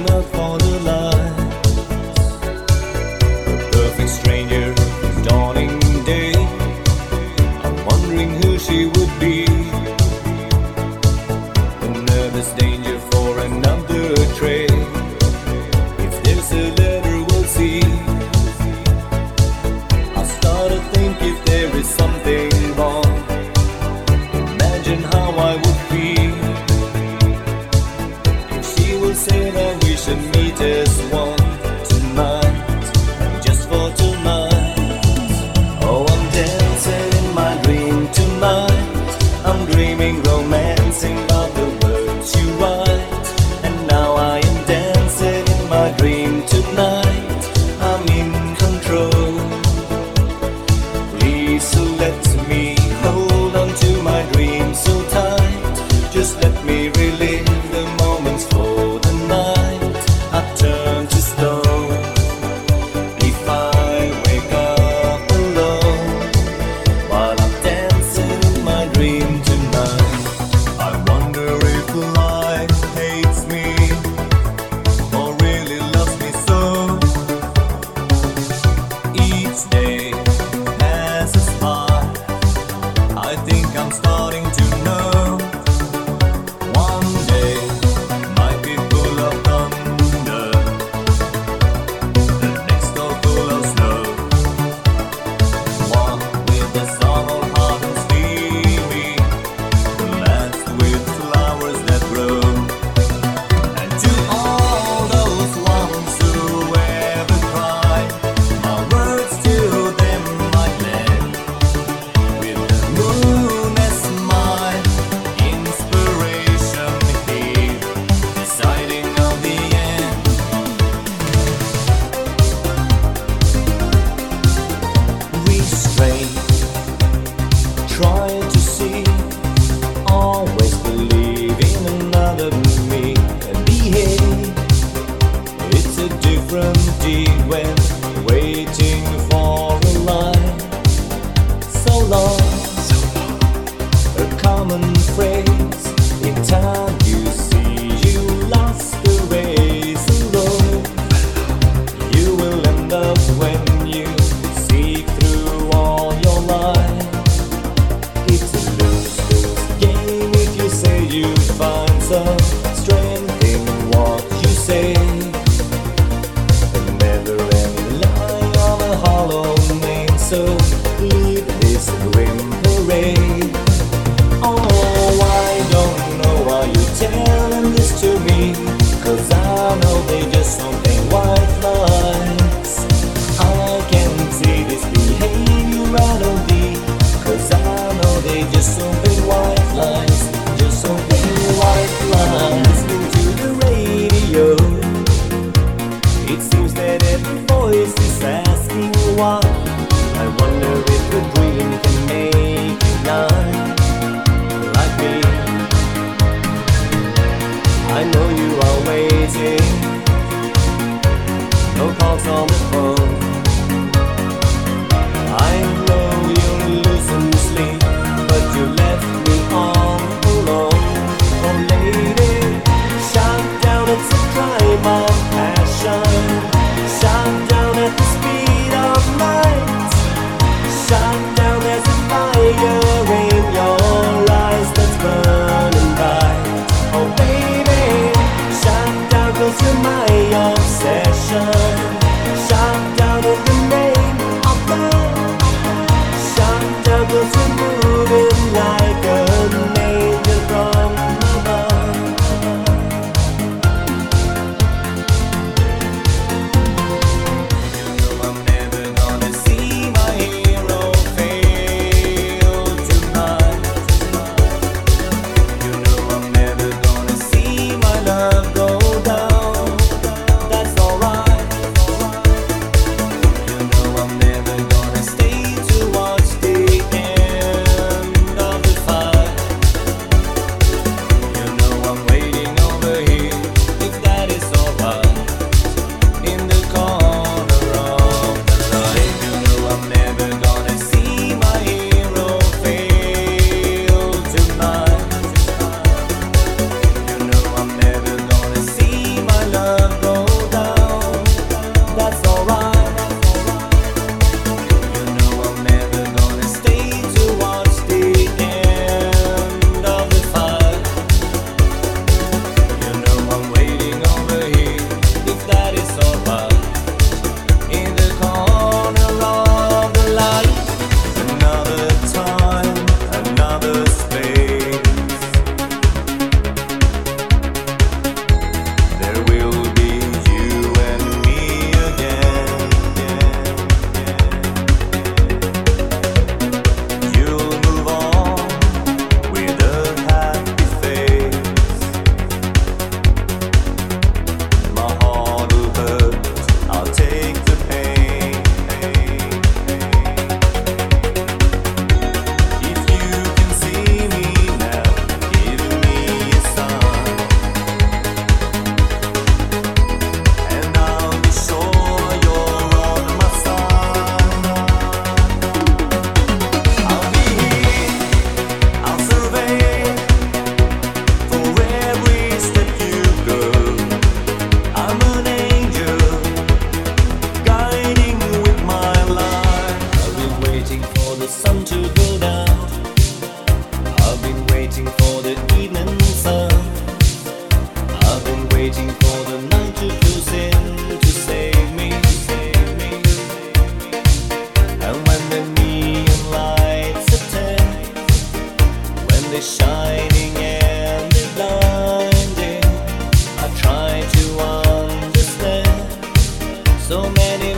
out for the lights. A perfect stranger, dawning day. I'm wondering who she would be. A nervous danger for another trade. If there's a letter, we'll see. I start to think if there is something wrong. Imagine how I would feel. She will say that we should meet as one tonight, just for tonight. Oh, I'm dancing in my dream tonight. I'm dreaming, romancing about the words you write. And now I am dancing in my dream tonight. I'm in control. Please so let me hold on to my dream so tight. Just let me relive the moments for the night. I turn to stone if I wake up alone while I'm dancing in my dream tonight. I wonder if life hates me or really loves me so. Each day has a smile. I think I'm starting to know. One day might be full of thunder, the next door full of snow. One with a sorrow heart and sleepy, the last with flowers that grow. And to all those ones who ever cry, my words to them might land. With the moon as my inspiration here, deciding on the end. Restrain, try to see, always believe in another me and behave. It's a different deed when waiting for a line. So long, a common phrase. In time you see you lost the race alone. You will end up when you seek through all your life. It's a lose-lose game if you say you find some strength in what you say. A never-ending lie on a hollow name, so leave this grim parade. Oh, I don't know why you're telling this to me, 'cause I know they just don't paint white lines. I can see this behavior right on deep, 'cause I know they just don't paint white lines. Just don't paint white lines. Into the radio, it seems that every voice is asking why. I wonder if a dream can make you blind like me. I know you are waiting, no calls on the phone. I know you're losing sleep, but you left me all alone. Oh lady, shut down, it's a crime of passion. Shut down at the speed of light. Shut down, there's a fire in your eyes that's burning bright. Oh baby, shut down 'cause you're my obsession. Shut So many